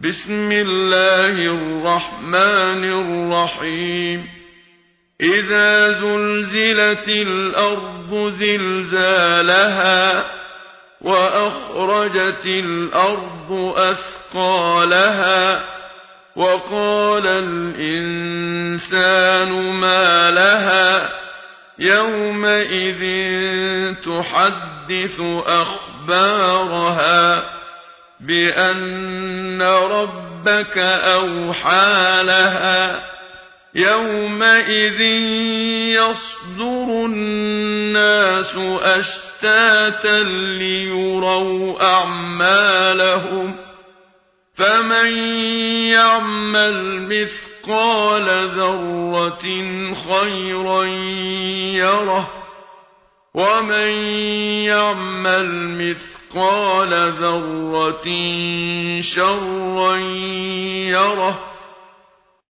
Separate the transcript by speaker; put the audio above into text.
Speaker 1: بسم الله الرحمن الرحيم إذا زلزلت الأرض زلزالها وأخرجت الأرض أثقالها وقال الإنسان ما لها يومئذ تحدث أخبارها بأن ربك أوحى لها يومئذ يصدر الناس أشتاتا ليروا أعمالهم فمن يعمل مثقال ذرة خيرا يره ومن يعمل مثقال ذرة شرا يره